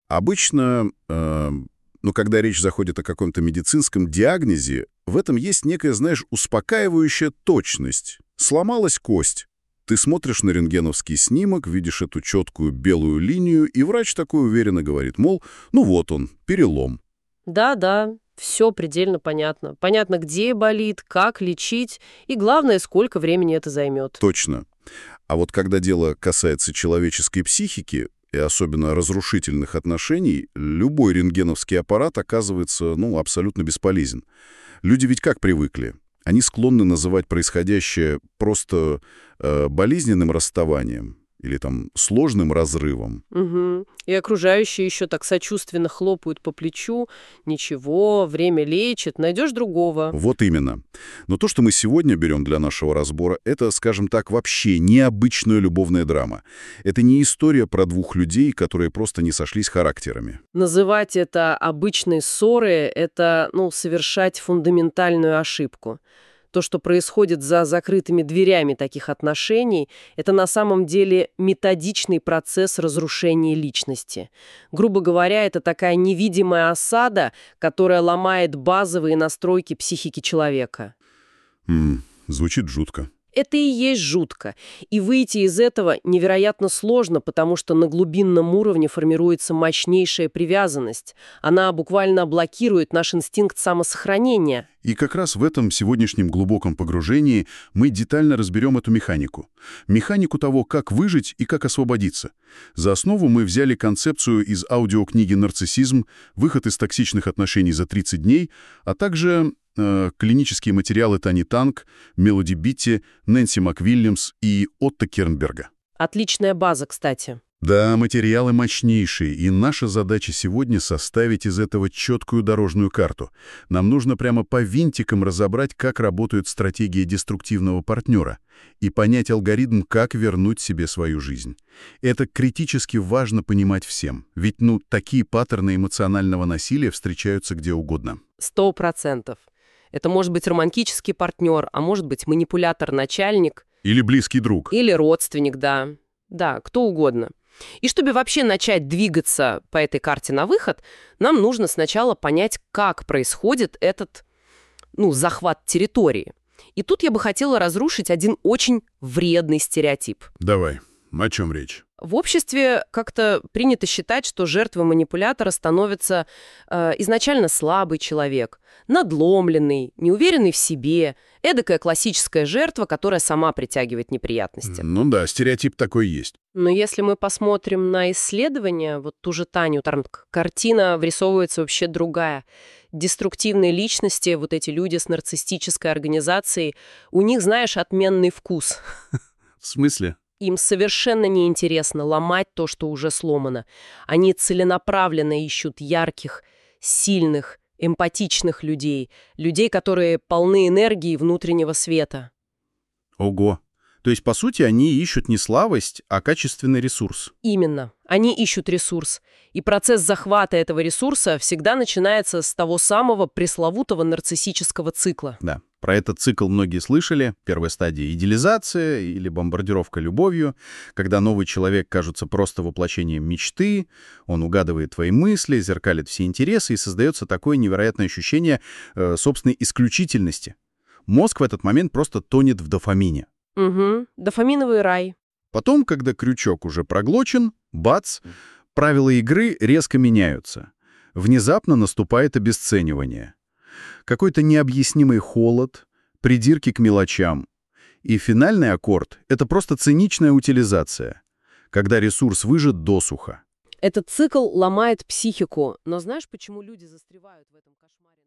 Обычно, когда речь заходит о каком-то медицинском диагнозе, в этом есть некая, знаешь, успокаивающая точность. Сломалась кость. Ты смотришь на рентгеновский снимок, видишь эту четкую белую линию, и врач такой уверенно говорит, мол, ну вот он, перелом. Да, все предельно понятно. Понятно, где болит, как лечить и, главное, сколько времени это займет. Точно. А вот когда дело касается человеческой психики, и особенно разрушительных отношений, любой рентгеновский аппарат оказывается, абсолютно бесполезен. Люди ведь как привыкли? Они склонны называть происходящее просто болезненным расставанием или там сложным разрывом. Угу. И окружающие еще так сочувственно хлопают по плечу. Ничего, время лечит, найдешь другого. Вот именно. Но то, что мы сегодня берем для нашего разбора, это, скажем так, вообще необычная любовная драма. Это не история про двух людей, которые просто не сошлись характерами. Называть это обычной ссорой — это, совершать фундаментальную ошибку. То, что происходит за закрытыми дверями таких отношений, это на самом деле методичный процесс разрушения личности. Грубо говоря, это такая невидимая осада, которая ломает базовые настройки психики человека. Звучит жутко. Это и есть жутко. И выйти из этого невероятно сложно, потому что на глубинном уровне формируется мощнейшая привязанность. Она буквально блокирует наш инстинкт самосохранения. И как раз в этом сегодняшнем глубоком погружении мы детально разберем эту механику. Механику того, как выжить и как освободиться. За основу мы взяли концепцию из аудиокниги «Нарциссизм. Выход из токсичных отношений за 30 дней», а также клинические материалы Тани Танк, Мелоди Битти, Нэнси МакВильямс и Отто Кернберга. Отличная база, кстати. Да, материалы мощнейшие, и наша задача сегодня составить из этого четкую дорожную карту. Нам нужно прямо по винтикам разобрать, как работает стратегия деструктивного партнера, и понять алгоритм, как вернуть себе свою жизнь. Это критически важно понимать всем, ведь такие паттерны эмоционального насилия встречаются где угодно. 100%. Это может быть романтический партнер, а может быть манипулятор-начальник. Или близкий друг. Или родственник, да. Да, кто угодно. И чтобы вообще начать двигаться по этой карте на выход, нам нужно сначала понять, как происходит этот, захват территории. И тут я бы хотела разрушить один очень вредный стереотип. Давай, о чем речь? В обществе как-то принято считать, что жертвой манипулятора становится изначально слабый человек, надломленный, неуверенный в себе, эдакая классическая жертва, которая сама притягивает неприятности. Ну да, стереотип такой есть. Но если мы посмотрим на исследования, вот ту же Таню Танк, картина вырисовывается вообще другая. Деструктивные личности, вот эти люди с нарциссической организацией, у них, знаешь, отменный вкус. В смысле? Им совершенно неинтересно ломать то, что уже сломано. Они целенаправленно ищут ярких, сильных, эмпатичных людей. Людей, которые полны энергии и внутреннего света. Ого. То есть, по сути, они ищут не слабость, а качественный ресурс. Именно. Они ищут ресурс. И процесс захвата этого ресурса всегда начинается с того самого пресловутого нарциссического цикла. Да. Про этот цикл многие слышали. Первая стадия — идеализация или бомбардировка любовью, когда новый человек кажется просто воплощением мечты, он угадывает твои мысли, зеркалит все интересы, и создается такое невероятное ощущение собственной исключительности. Мозг в этот момент просто тонет в дофамине. Угу. Дофаминовый рай. Потом, когда крючок уже проглочен, бац, правила игры резко меняются. Внезапно наступает обесценивание. Какой-то необъяснимый холод, придирки к мелочам. И финальный аккорд — это просто циничная утилизация, когда ресурс выжат досуха. Этот цикл ломает психику. Но знаешь, почему люди застревают в этом кошмаре?